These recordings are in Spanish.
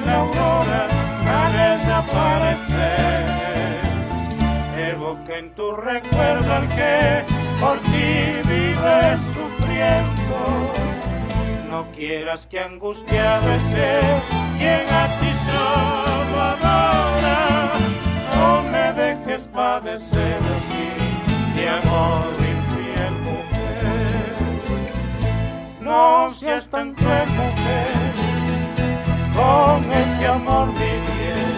la aurora a desaparecer. Evoca en tu recuerdo al que por ti vive sufriendo. No quieras que angustiado esté quien a ti solo adora. No me dejes padecer así de amor infiel, mujer. No seas tan cruel, mujer, con ese amor mi bien.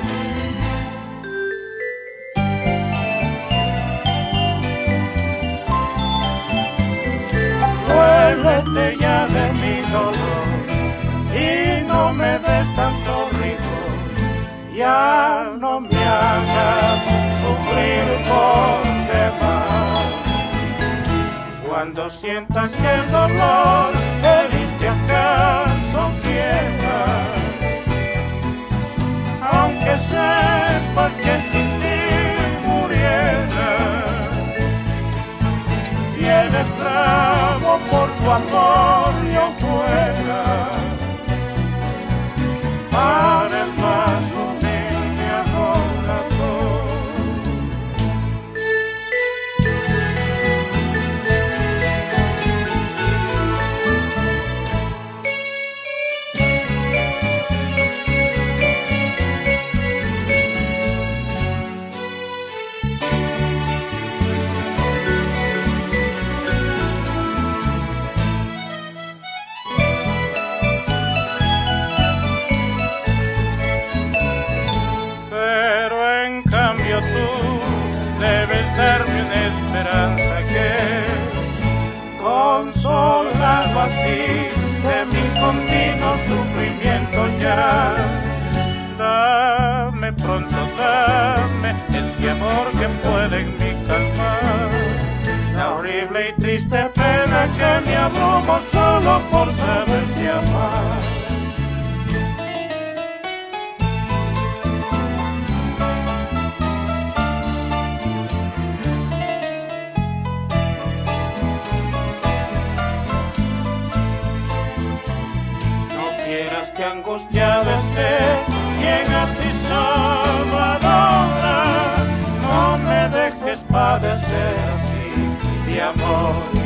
Duélete ya de mi dolor y no me des tanto rigor. Ya no me hagas sufrir por demás. Cuando sientas que el dolor herirte acaso quiera, aunque sepas que sin ti muriera, y el esclavo por tu amor yo fuera, para el más humilde adorador. Tú debes darme una esperanza que, consolado así de mi continuo sufrimiento ya, dame pronto, dame ese amor que puede en mí calmar la horrible y triste pena que me abrumo solo por saberte amar. Que angustiado esté quien a ti solo adora. No me dejes padecer así de amor.